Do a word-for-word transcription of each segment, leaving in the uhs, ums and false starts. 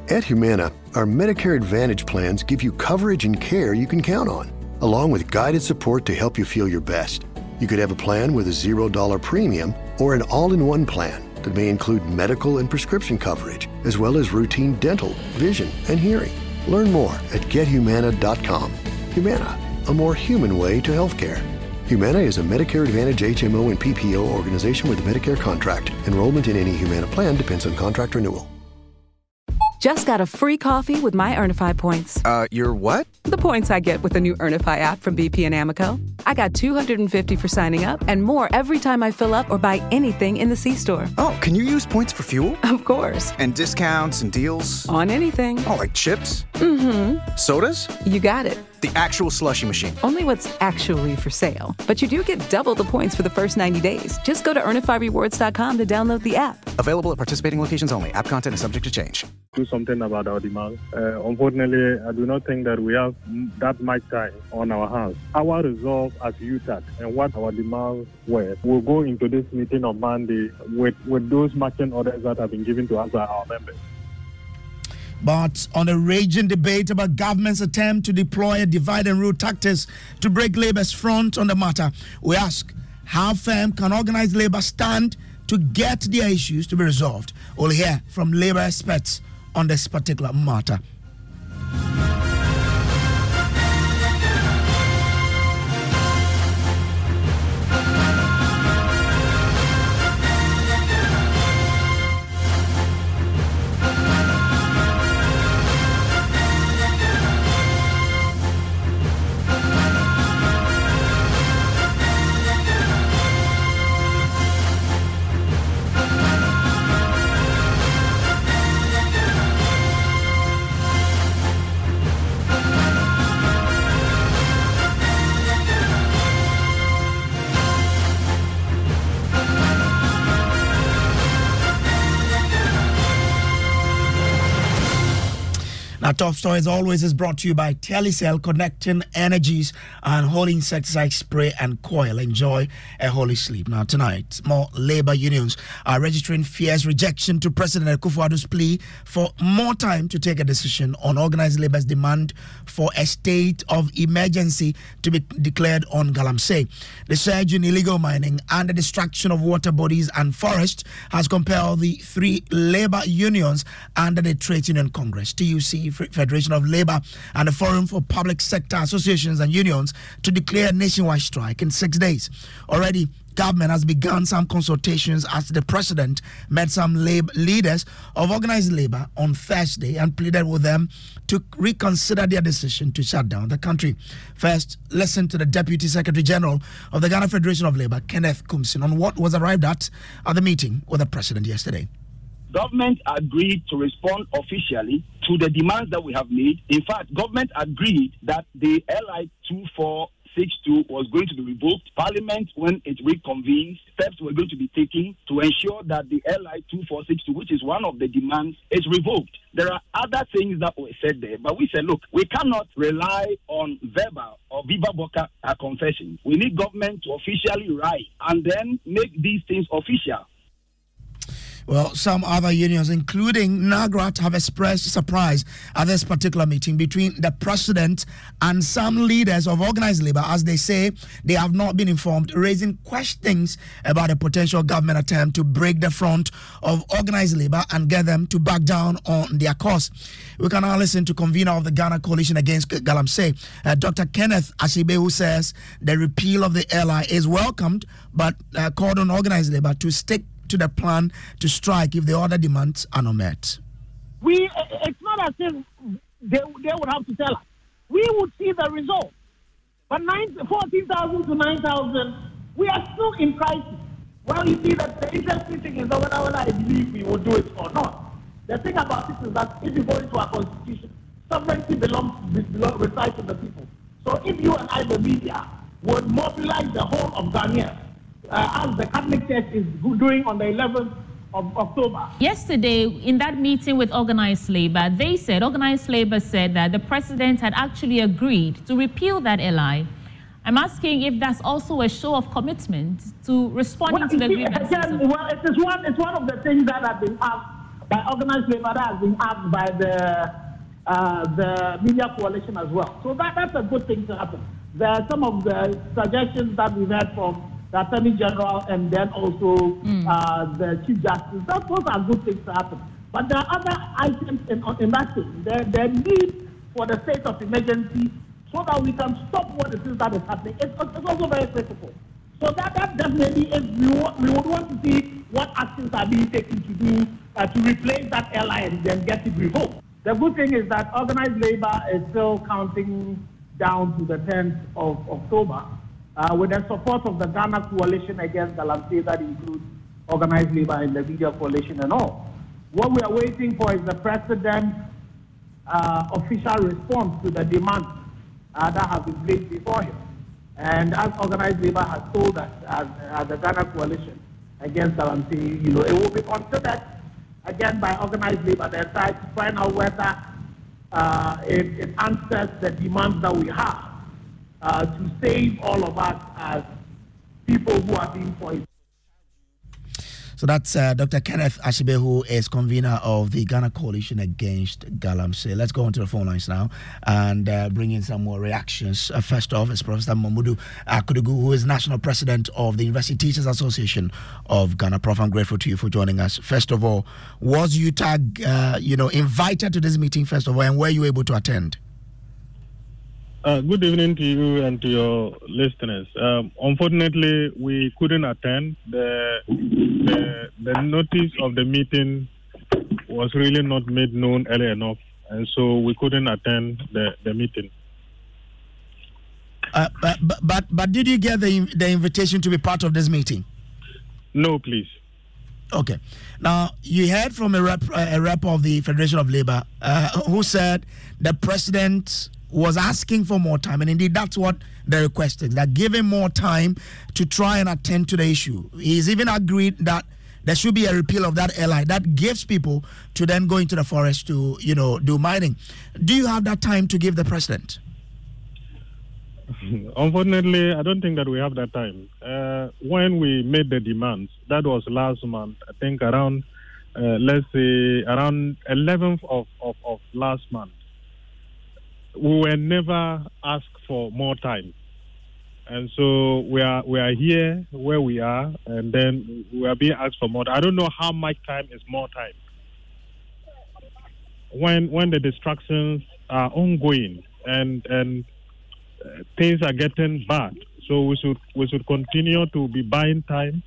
At Humana, our Medicare Advantage plans give you coverage and care you can count on, along with guided support to help you feel your best. You could have a plan with a zero dollar premium or an all-in-one plan that may include medical and prescription coverage, as well as routine dental, vision, and hearing. Learn more at get humana dot com. Humana, a more human way to healthcare. Humana is a Medicare Advantage H M O and P P O organization with a Medicare contract. Enrollment in any Humana plan depends on contract renewal. Just got a free coffee with my Earnify points. Uh, your what? The points I get with the new Earnify app from B P and Amoco. I got two hundred fifty for signing up and more every time I fill up or buy anything in the C-store. Oh, can you use points for fuel? Of course. And discounts and deals? On anything. Oh, like chips? Mm-hmm. Sodas? You got it. The actual slushie machine. Only what's actually for sale. But you do get double the points for the first ninety days. Just go to earnify rewards dot com to download the app. Available at participating locations only. App content is subject to change. Do something about our demand. Uh, unfortunately, I do not think that we have that much time on our hands. Our resolve as U T A C and what our demands were, we'll go into this meeting on Monday with, with those marching orders that have been given to us by our members. But on a raging debate about government's attempt to deploy a divide and rule tactics to break Labour's front on the matter, we ask, how firm can organised Labour stand to get their issues to be resolved? We'll hear from Labour experts on this particular matter. Our top story, as always, is brought to you by Telecel, connecting energies and holy insecticide spray and coil. Enjoy a holy sleep. Now, tonight, more Labour unions are registering fierce rejection to President Akufo-Addo's plea for more time to take a decision on organised Labour's demand for a state of emergency to be declared on Galamsey. The surge in illegal mining and the destruction of water bodies and forests has compelled the three Labour unions under the Trade Union Congress, T U C, Federation of Labour, and the Forum for Public Sector Associations and Unions to declare a nationwide strike in six days. Already, government has begun some consultations as the president met some labor leaders of organised labour on Thursday and pleaded with them to reconsider their decision to shut down the country. First, listen to the Deputy Secretary General of the Ghana Federation of Labour, Kenneth Kumsin, on what was arrived at at the meeting with the president yesterday. Government agreed to respond officially to the demands that we have made. In fact, government agreed that the L I two four six two was going to be revoked. Parliament, when it reconvenes, steps were going to be taken to ensure that the L I two four six two, which is one of the demands, is revoked. There are other things that were said there, but we said, look, we cannot rely on verbal or viva voce confession. We need government to officially write and then make these things official. Well, some other unions, including NAGRAT, have expressed surprise at this particular meeting between the president and some leaders of organised labour, as they say they have not been informed, raising questions about a potential government attempt to break the front of organised labour and get them to back down on their cause. We can now listen to convener of the Ghana Coalition Against Galamsey, uh, Doctor Kenneth Ashibe, who says the repeal of the L I is welcomed, but uh, called on organised labour to stick to the plan to strike if the other demands are not met. We, it's not as if they, they would have to tell us. We would see the result. But fourteen thousand to nine thousand, we are still in crisis. Well, you see that the interesting thing is that whether, whether I believe we will do it or not. The thing about it is that if you go into our constitution, sovereignty belongs, belongs resides to the people. So if you and I, the media, would mobilize the whole of Ghana, Uh, as the Catholic Church is doing on the eleventh of October. Yesterday, in that meeting with Organised Labour, they said, Organised Labour said that the president had actually agreed to repeal that L I. I'm asking if that's also a show of commitment to responding well, to the see, grievances. again, well, it is one, it's one of the things that have been asked by organized labor that has been asked by the uh, the media coalition as well. So that, that's a good thing to happen. There are some of the suggestions that we've heard from the Attorney General and then also mm. uh, the Chief Justice. That, those are good things to happen. But there are other items in, in that thing. There, there need for the state of emergency so that we can stop what it is that is happening. It's, it's also very critical. So that, that definitely is, we, we would want to see what actions are being taken to do uh, to replace that L I and then get it revoked. The good thing is that organized labor is still counting down to the tenth of October uh, with the support of the Ghana Coalition Against Galamsey that includes organized labor and the media coalition and all. What we are waiting for is the president's uh, official response to the demands uh, that have been placed before him. And as organized labor has told us, as, as the Ghana Coalition Against Galamsey, you know, it will be considered again by organized labor their side to find out whether uh, it, it answers the demands that we have uh, to save all of us as people who are being poisoned. So that's uh, Doctor Kenneth Ashibe, who is convener of the Ghana Coalition Against Galamsey. Let's go on to the phone lines now and uh, bring in some more reactions. Uh, first off is Professor Mamudu Akudugu, who is National President of the University Teachers Association of Ghana. Prof, I'm grateful to you for joining us. First of all, was U T A G, uh, you know, invited to this meeting, first of all, and were you able to attend? Uh, good evening to you and to your listeners. Um, unfortunately, we couldn't attend. The, the the notice of the meeting was really not made known early enough, and so we couldn't attend the, the meeting. Uh, but, but but did you get the the invitation to be part of this meeting? No, please. Okay. Now, you heard from a rep, a rep of the Federation of Labour uh, who said the president was asking for more time, and indeed that's what the request is, that give him more time to try and attend to the issue. He's even agreed that there should be a repeal of that L I that gives people to then go into the forest to, you know, do mining. Do you have that time to give the president? Unfortunately, I don't think that we have that time. Uh, when we made the demands, that was last month, I think around, uh, let's say, around eleventh of, of, of last month. We were never asked for more time. And so we are we are here where we are, and then we are being asked for more. I don't know how much time is more time. When when the distractions are ongoing and and uh, things are getting bad, so we should we should continue to be buying time.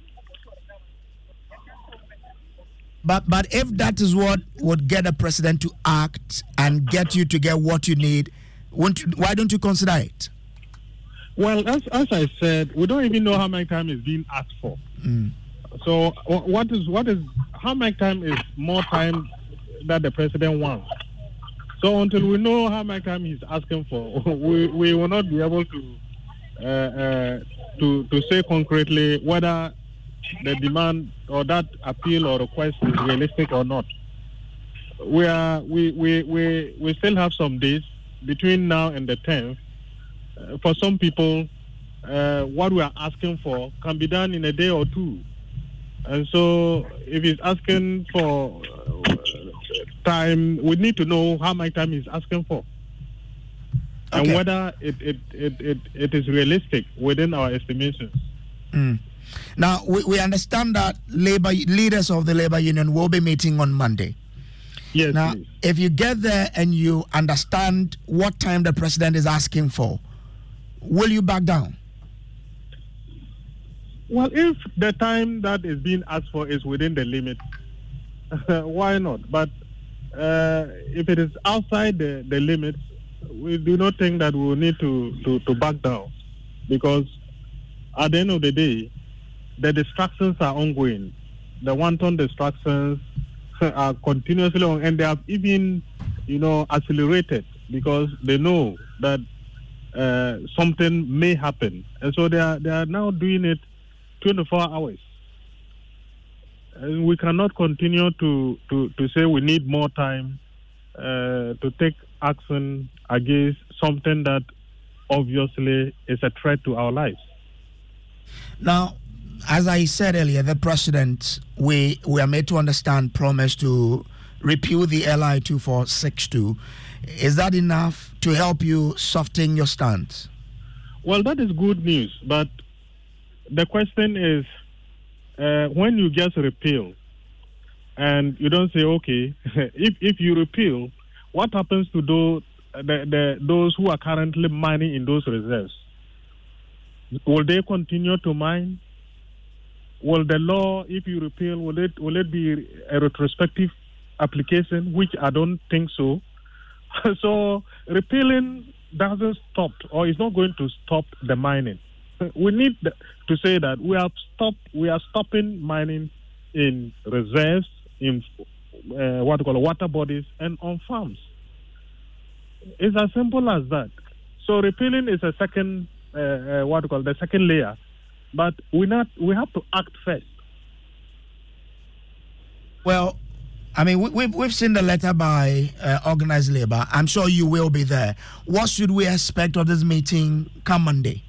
But but if that is what would get the president to act and get you to get what you need, won't you, why don't you consider it? Well, as as I said, we don't even know how much time is being asked for. Mm. So what is what is how much time is more time that the president wants? So until we know how much time he's asking for, we, we will not be able to uh, uh, to to say concretely whether the demand or that appeal or request is realistic or not. We are we we we, we still have some days between now and the tenth. Uh, for some people, uh, what we are asking for can be done in a day or two. And so if he's asking for uh, time, we need to know how much time he's asking for. Okay. And whether it, it, it, it, it is realistic within our estimations. Mm. Now, we, we understand that labor leaders of the labor union will be meeting on Monday. Yes, now, please. If you get there and you understand what time the president is asking for, will you back down? Well, if the time that is being asked for is within the limit, why not? But uh, if it is outside the, the limits, we do not think that we will need to, to, to back down, because at the end of the day, the distractions are ongoing. The wanton distractions are continuously on, and they have even, you know, accelerated because they know that uh, something may happen, and so they are they are now doing it twenty-four hours. And we cannot continue to, to, to say we need more time uh, to take action against something that obviously is a threat to our lives. Now, as I said earlier, the president, we we are made to understand, promised to repeal the L I two four six two. Is that enough to help you soften your stance? Well, that is good news, but the question is, uh, when you just repeal and you don't say, okay, if if you repeal, what happens to those the, the those who are currently mining in those reserves? Will they continue to mine? Will the law, if you repeal, will it will it be a retrospective application? Which I don't think so. So repealing doesn't stop, or is not going to stop the mining. We need to say that we have stopped. We are stopping mining in reserves, in uh, what we call water bodies, and on farms. It's as simple as that. So repealing is a second, uh, uh, what we call the second layer, but we not we have to act first. Well, I mean, we, we've we've seen the letter by uh, organized labor. I'm sure you will be there. What should we expect of this meeting come Monday?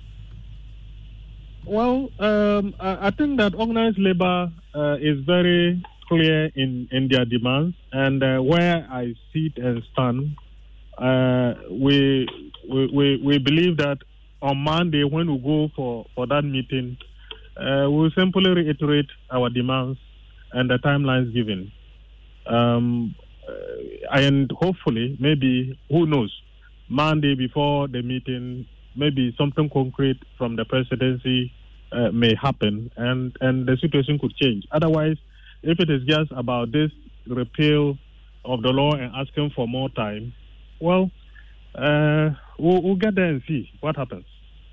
Well, um, I, I think that organized labor uh, is very clear in, in their demands, and uh, where I sit and stand, uh, we, we we we believe that on Monday when we go for, for that meeting, uh, we'll simply reiterate our demands and the timelines given. Um, uh, and hopefully, maybe, who knows, Monday before the meeting, maybe something concrete from the presidency uh, may happen, and, and the situation could change. Otherwise, if it is just about this repeal of the law and asking for more time, well, uh, we'll, we'll get there and see what happens.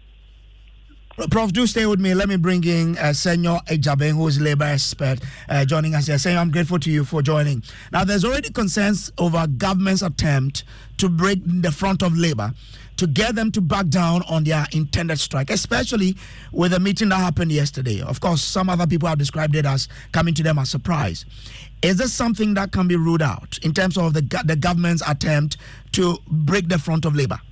Prof, do stay with me. Let me bring in uh, Senor Ejaben, who is labor expert, uh, joining us here. Senor, I'm grateful to you for joining. Now, there's already concerns over government's attempt to break the front of labor, to get them to back down on their intended strike, especially with the meeting that happened yesterday. Of course, some other people have described it as coming to them as a surprise. Is this something that can be ruled out in terms of the, the government's attempt to break the front of labor?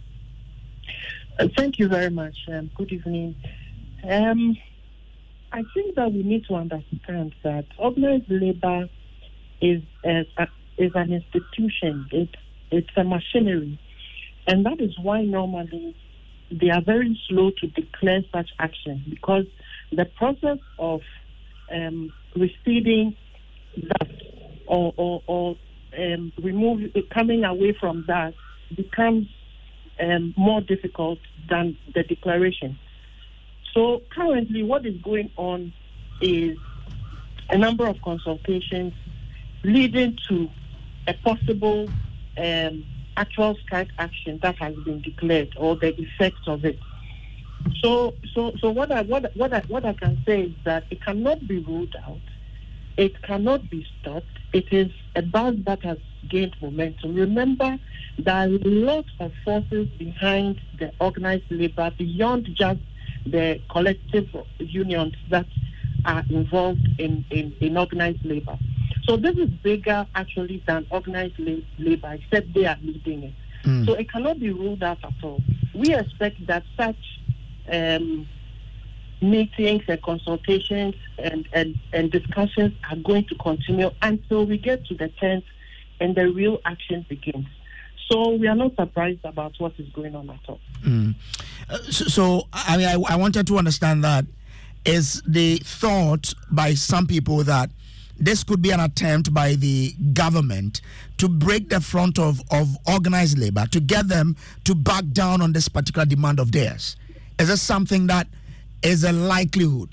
Uh, thank you very much. Um, good evening. Um, I think that we need to understand that organized labor is a, a, is an institution. It, it's a machinery. And that is why normally they are very slow to declare such action, because the process of um, receding that or, or, or um, remove, coming away from that becomes Um, more difficult than the declaration. So currently what is going on is a number of consultations leading to a possible um, actual strike action that has been declared, or the effects of it. So so so what I what what I what I can say is that it cannot be ruled out. It cannot be stopped. It is a buzz that has gained momentum. Remember, there are lots of forces behind the organized labor beyond just the collective unions that are involved in, in, in organized labor. So this is bigger actually than organized labor, except they are leading it. Mm. So it cannot be ruled out at all. We expect that such um, meetings and consultations and, and, and discussions are going to continue until we get to the tenth and the real action begins. So we are not surprised about what is going on at all. Mm. Uh, so, so, I mean, I, I wanted to understand that. Is the thought by some people that this could be an attempt by the government to break the front of, of organized labor, to get them to back down on this particular demand of theirs? Is this something that is a likelihood?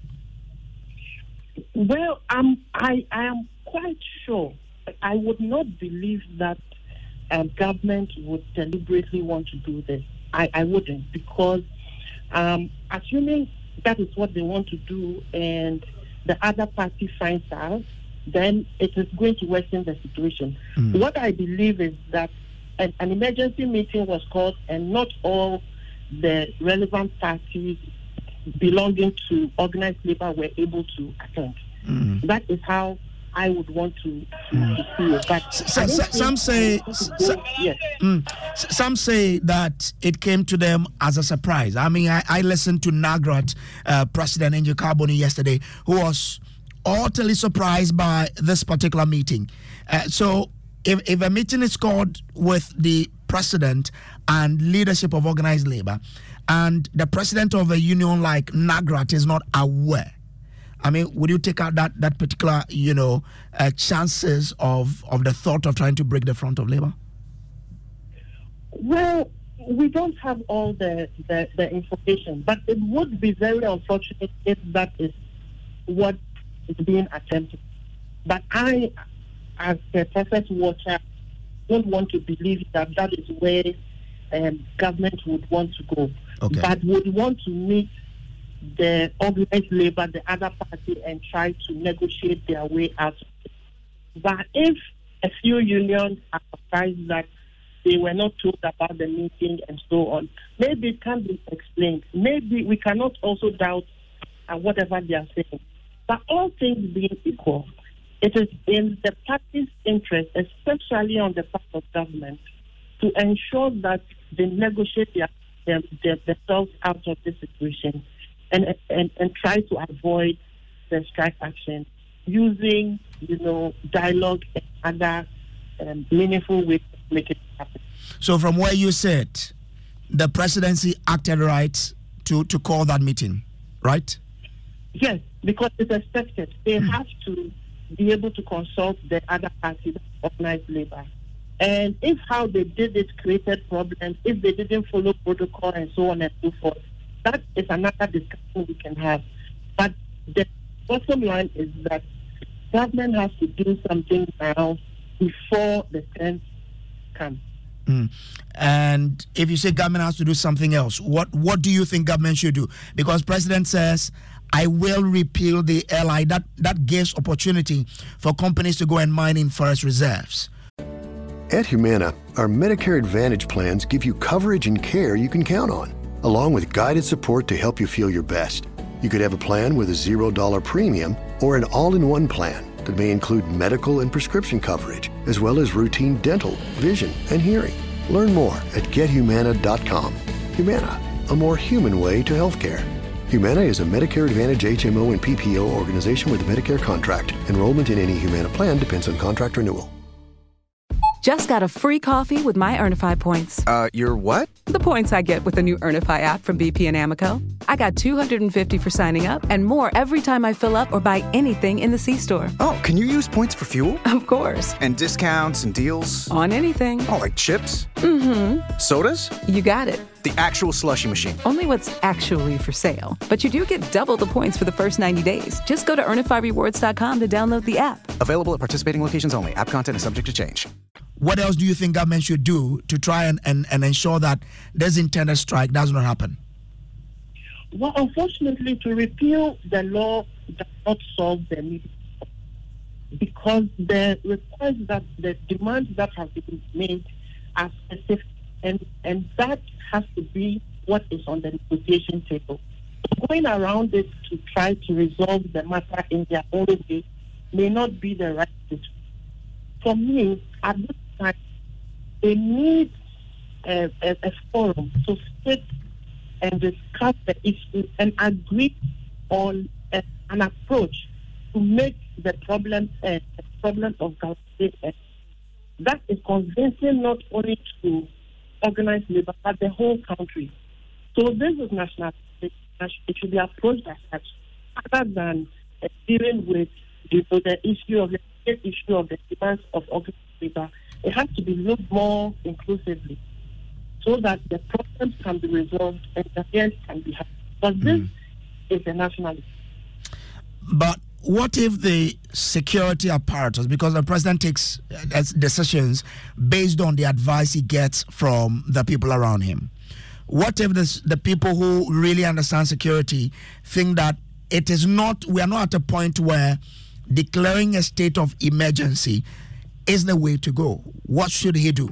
Well, um, I, I am quite sure. I would not believe that um, government would deliberately want to do this. I, I wouldn't, because um, assuming that is what they want to do and the other party finds out, then it is going to worsen the situation. Mm. What I believe is that an, an emergency meeting was called and not all the relevant parties belonging to organized labor were able to attend. Mm. That is how I would want to, mm. to see it. But so, so, some say, so, yes. mm, some say that it came to them as a surprise. I mean, I, I listened to NAGRAT uh, President Angel Carboni yesterday, who was utterly surprised by this particular meeting. Uh, so, if, if a meeting is called with the president and leadership of organized labor, and the president of a union like NAGRAT is not aware, I mean, would you take out that, that particular, you know, uh, chances of, of the thought of trying to break the front of labor? Well, we don't have all the, the, the information, but it would be very unfortunate if that is what is being attempted. But I, as a process watcher, don't want to believe that that is where um, government would want to go. Okay. But would want to meet the organized labor, the other party, and try to negotiate their way out. But if a few unions are surprised that they were not told about the meeting and so on, maybe it can be explained. Maybe we cannot also doubt uh, whatever they are saying. But all things being equal, it is in the party's interest, especially on the part of government, to ensure that they negotiate their, their, their, themselves out of this situation. And, and and try to avoid the strike action using, you know, dialogue and other um, meaningful ways to make it happen. So from where you sit, the presidency acted right to, to call that meeting, right? Yes, because it's expected. They mm. have to be able to consult the other party, organized labor. And if how they did it created problems, if they didn't follow protocol and so on and so forth, that is another discussion we can have. But the bottom line is that government has to do something now before the tenth comes. Mm. And if you say government has to do something else, what, what do you think government should do? Because President says, I will repeal the L I. That, that gives opportunity for companies to go and mine in forest reserves. At Humana, our Medicare Advantage plans give you coverage and care you can count on, along with guided support to help you feel your best. You could have a plan with a zero dollar premium or an all-in-one plan that may include medical and prescription coverage, as well as routine dental, vision, and hearing. Learn more at get humana dot com. Humana, a more human way to healthcare. Humana is a Medicare Advantage H M O and P P O organization with a Medicare contract. Enrollment in any Humana plan depends on contract renewal. Just got a free coffee with my Earnify points. Uh, your what? The points I get with the new Earnify app from B P and Amoco. I got two hundred fifty for signing up and more every time I fill up or buy anything in the C-store. Oh, can you use points for fuel? Of course. And discounts and deals? On anything. Oh, like chips? Mm-hmm. Sodas? You got it. The actual slushie machine. Only what's actually for sale. But you do get double the points for the first ninety days. Just go to earnify rewards dot com to download the app. Available at participating locations only. App content is subject to change. What else do you think government should do to try and, and, and ensure that this intended strike does not happen? Well, unfortunately, to repeal the law does not solve the need, because the requests that the demands that have been made are specific, and, and that has to be what is on the negotiation table. So going around it to try to resolve the matter in their own way may not be the right decision. For me, at this time, they need a, a, a forum to sit and discuss the issue and agree on a, an approach to make the problem a, a problem of government. That is convincing not only to organized labor, but the whole country. So this is national. It should be approached as such, other than uh, dealing with you know, the issue of the issue of the demands of organized labor. It has to be looked more inclusively, so that the problems can be resolved and the end can be had. But this mm. is a national issue. But what if the security apparatus, because the president takes uh, decisions based on the advice he gets from the people around him, what if this, the people who really understand security think that it is not, we are not at a point where declaring a state of emergency is the way to go? What should he do?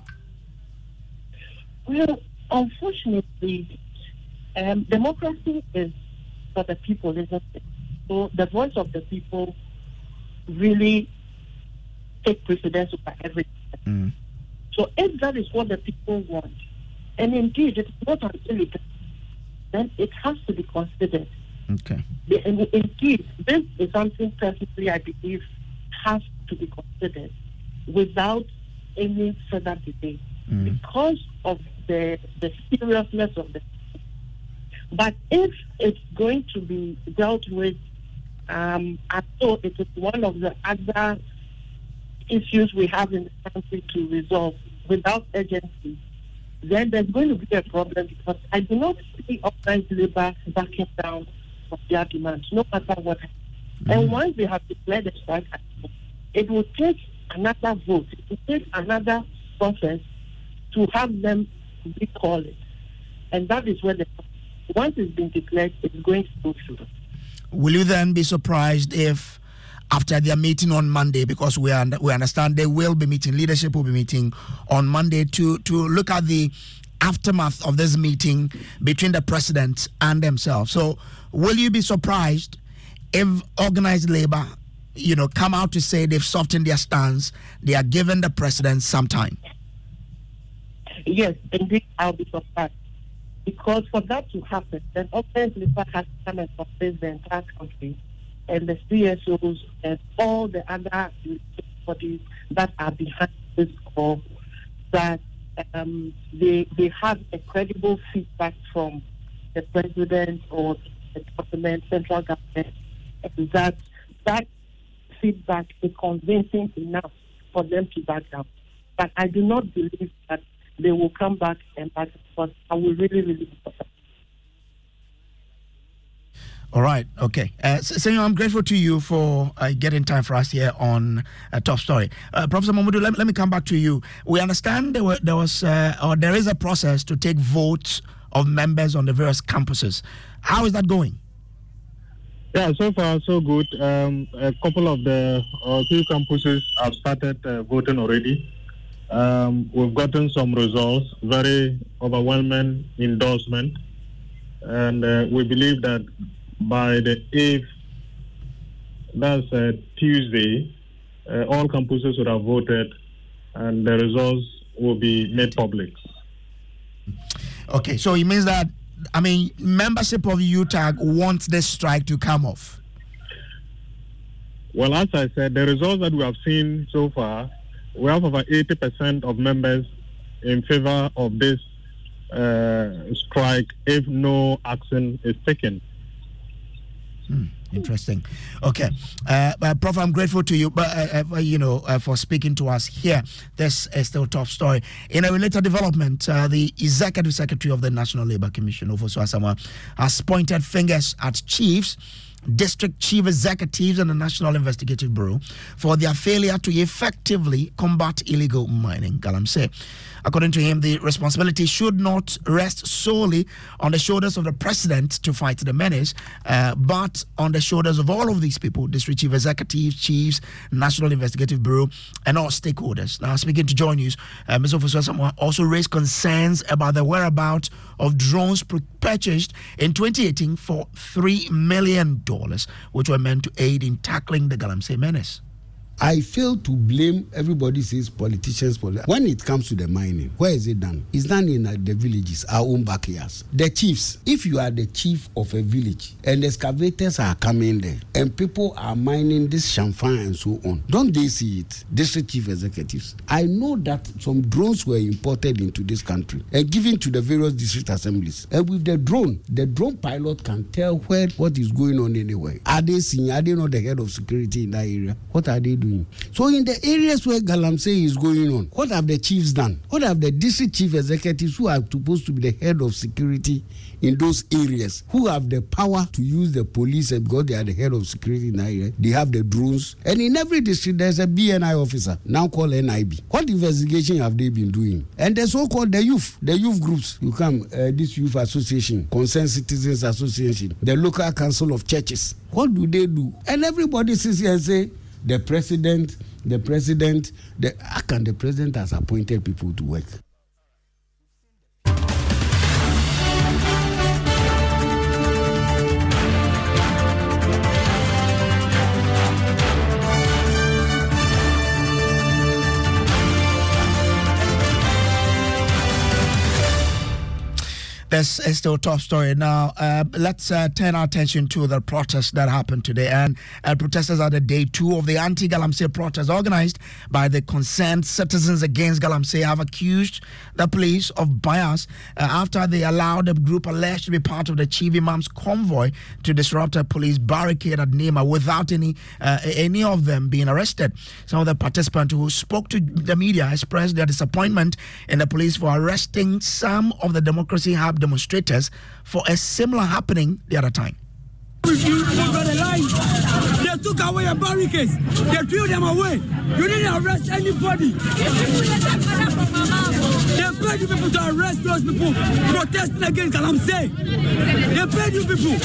Well, unfortunately, um, democracy is for the people, isn't it? So the voice of the people really take precedence over everything. Mm. So if that is what the people want, and indeed it's not an illegal, then it has to be considered. Okay. And indeed, this is something personally I believe has to be considered without any further debate mm. because of the the seriousness of the. But if it's going to be dealt with, um, I thought it is one of the other issues we have in the country to resolve without urgency, then there's going to be a problem because I do not see organized labor backing down from their demands, no matter what happens. Mm-hmm. And once they have declared a strike, it will take another vote, it will take another process to have them recall it. And that is where the once it's been declared, it's going to go through. Will you then be surprised if after their meeting on Monday, because we are, we understand they will be meeting, leadership will be meeting on Monday to, to look at the aftermath of this meeting between the president and themselves. So will you be surprised if organized labor, you know, come out to say they've softened their stance, they are giving the president some time? Yes, indeed, I'll be surprised. Because for that to happen, then organized labor has to come and convince the entire country and the C S Os and all the other bodies that are behind this call that um, they they have a credible feedback from the president or the government, central government, and that that feedback is convincing enough for them to back down. But I do not believe that they will come back and back because I will really, really be surprised. All right. Okay. Uh, Senor, I'm grateful to you for uh, getting time for us here on uh, Top Story. Uh, Professor Mamudu, let, let me come back to you. We understand there, were, there was uh, or there is a process to take votes of members on the various campuses. How is that going? Yeah, so far so good. Um, a couple of the uh, few campuses have started uh, voting already. Um, we've gotten some results, very overwhelming endorsement, and uh, we believe that by the eighth, that's uh, Tuesday, uh, all campuses would have voted, and the results will be made public. Okay, so it means that, I mean, membership of U T A G wants this strike to come off. Well, as I said, the results that we have seen so far, we have over eighty percent of members in favor of this uh, strike if no action is taken. Hmm, interesting. Okay, uh, uh, Prof, I'm grateful to you, but uh, uh, you know, uh, for speaking to us here. This is still Top Story. In a related development, uh, the Executive Secretary of the National Labour Commission, Ofosu Asamoah, has pointed fingers at chiefs, district chief executives and the National Investigative Bureau for their failure to effectively combat illegal mining. Galamsey. According to him, the responsibility should not rest solely on the shoulders of the president to fight the menace, uh, but on the shoulders of all of these people, district chief executives, chiefs, National Investigative Bureau, and all stakeholders. Now, speaking to Joy News, uh, Mister Ofosu Asamoah also raised concerns about the whereabouts of drones purchased in twenty eighteen for three million dollars, which were meant to aid in tackling the Galamsey menace. I fail to blame everybody says politicians. When it comes to the mining, where is it done? It's done in uh, the villages, our own backyards. The chiefs, if you are the chief of a village and excavators are coming there and people are mining this champagne and so on, don't they see it? District chief executives. I know that some drones were imported into this country and given to the various district assemblies. And with the drone, the drone pilot can tell where what is going on anywhere. Are they seeing? Are they not the head of security in that area? What are they doing? So in the areas where Galamsey is going on, what have the chiefs done? What have the district chief executives who are supposed to be the head of security in those areas, who have the power to use the police and because they are the head of security in that area, they have the drones. And in every district, there's a B N I officer, now called N I B. What investigation have they been doing? And the so-called the youth, the youth groups, you come, uh, this youth association, Concerned Citizens Association, the local council of churches. What do they do? And everybody sits here and say, The president, the president, the, how can the president has appointed people to work? This is still top story. Now, uh, let's uh, turn our attention to the protests that happened today. And uh, protesters are the day two of the anti-Galamsey protest organized by the Concerned Citizens Against Galamsey have accused the police of bias uh, after they allowed a group alleged to be part of the Chief Imam's convoy to disrupt a police barricade at Nema without any uh, any of them being arrested. Some of the participants who spoke to the media expressed their disappointment in the police for arresting some of the Democracy Hub demonstrators for a similar happening the other time. They took away a barricades. They threw them away. You didn't arrest anybody. They paid you people to arrest those people protesting against Galamsey. They paid you people.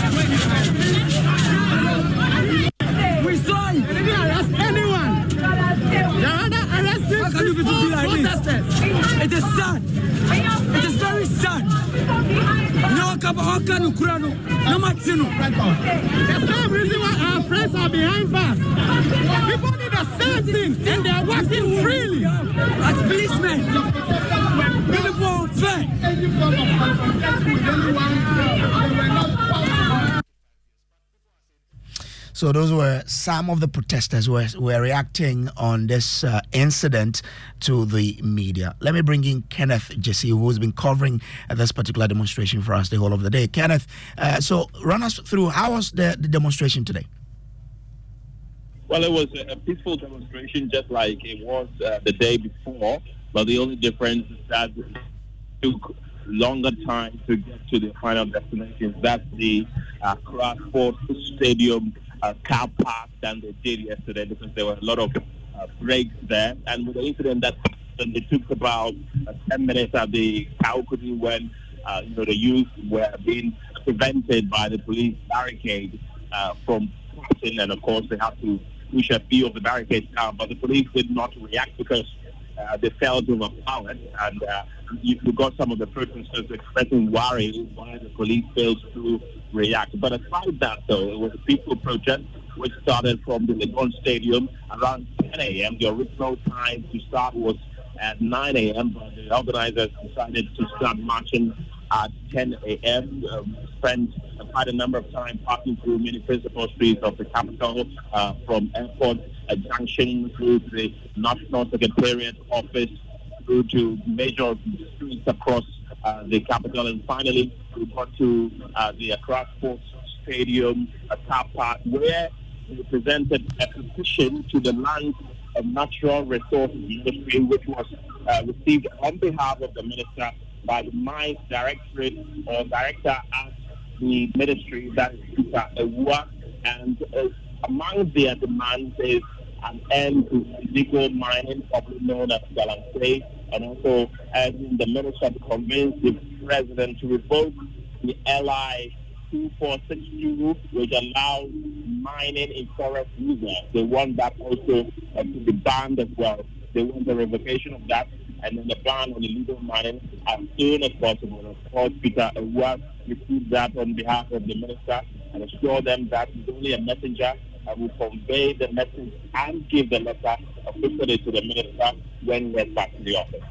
We saw it. They didn't arrest anyone. They rather arrested How can you people be like this? It is sad. It is very sad. No Kabahaka, Kurano, no Matino. The same reason why our friends are behind bars. People need the same things and they are working freely as policemen. Uniform fair. So those were some of the protesters who were, were reacting on this uh, incident to the media. Let me bring in Kenneth Jesse, who's been covering uh, this particular demonstration for us the whole of the day. Kenneth, uh, so run us through, how was the, the demonstration today? Well, it was a peaceful demonstration just like it was uh, the day before, but the only difference is that it took longer time to get to the final destination. That's the uh, Accra Sports Stadium Uh, car park than they did yesterday because there were a lot of uh, breaks there. And with the incident that happened, it took about uh, ten minutes at the Kaukudi when uh, you know, the youth were being prevented by the police barricade uh, from crossing, and of course they had to push a few of the barricades down. But the police did not react because uh, they felt overpowered, and uh, you, you got some of the protesters expressing worry why the police failed to react. But aside that, though, it was a peaceful protest which started from the Legon Stadium around ten a.m. The original time to start was at nine a.m., but the organizers decided to start marching at ten a.m. Um, spent quite a number of time passing through many principal streets of the capital, uh, from Airport uh, Junction through to the National Secretariat office, through to major streets across uh, the capital, and finally we got to uh, the Accra Sports Stadium uh, car park, where we presented a petition to the Land and Natural Resources Ministry, which was uh, received on behalf of the minister by the Mines Directorate or Director at the ministry, that is Peter Ewua. And uh, among their demands is an end to illegal mining, popularly known as Galamsey, and also urging the minister to convince the president to revoke the L I two four six two, which allows mining in forest reserves. They want that also uh, to be banned as well. They want the revocation of that, and then the ban on illegal mining as soon as possible. Of course, Peter Ewua received that on behalf of the minister and assure them that he's only a messenger and will convey the message and give the letter officially to the minister when he gets back to the office.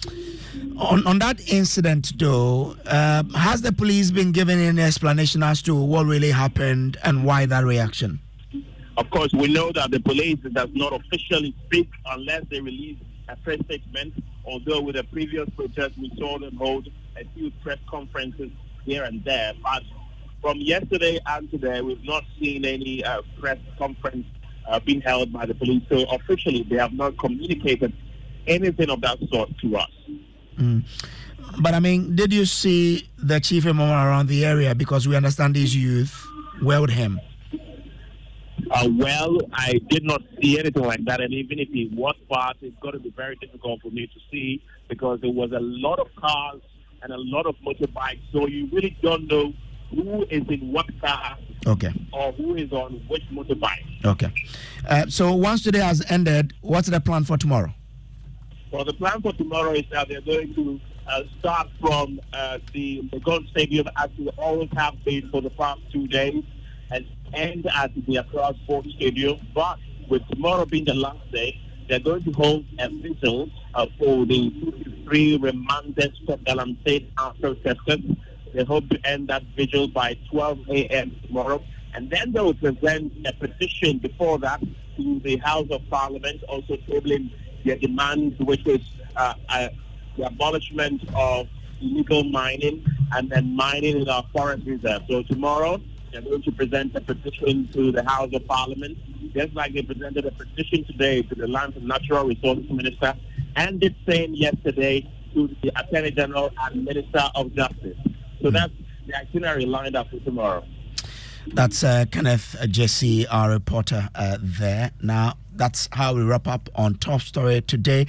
On, on that incident, though, uh, has the police been given any explanation as to what really happened and why that reaction? Of course, we know that the police does not officially speak unless they release a press statement, although with the previous protest, we saw them hold a few press conferences here and there. But from yesterday and today, we've not seen any uh, press conference uh, being held by the police. So officially, they have not communicated anything of that sort to us. Mm. But, I mean, did you see the chief imam around the area? Because we understand these youth were with him. Uh, well, I did not see anything like that. And even if he was part, it's going to be very difficult for me to see because there was a lot of cars and a lot of motorbikes. So you really don't know who is in what car, okay, or who is on which motorbike. Okay. Uh, so once today has ended, what's the plan for tomorrow? Well, the plan for tomorrow is that they're going to uh, start from uh, the Legon Stadium, as we always have been for the past two days, and end at the Accra Sports Stadium. But with tomorrow being the last day, they're going to hold a vigil uh, for the fifty-three remanded Galamsey protesters. They hope to end that vigil by twelve a.m. tomorrow. And then they will present a petition before that to the House of Parliament, also tabling their demands, which is uh, uh, the abolishment of illegal mining and then mining in our forest reserve. So tomorrow, they're going to present a petition to the House of Parliament, just like they presented a petition today to the Land and Natural Resources Minister, and did same yesterday to the Attorney General and Minister of Justice. So that's the itinerary lined up for tomorrow. That's uh, Kenneth Jesse, our reporter uh, there. Now, that's how we wrap up on Top Story today.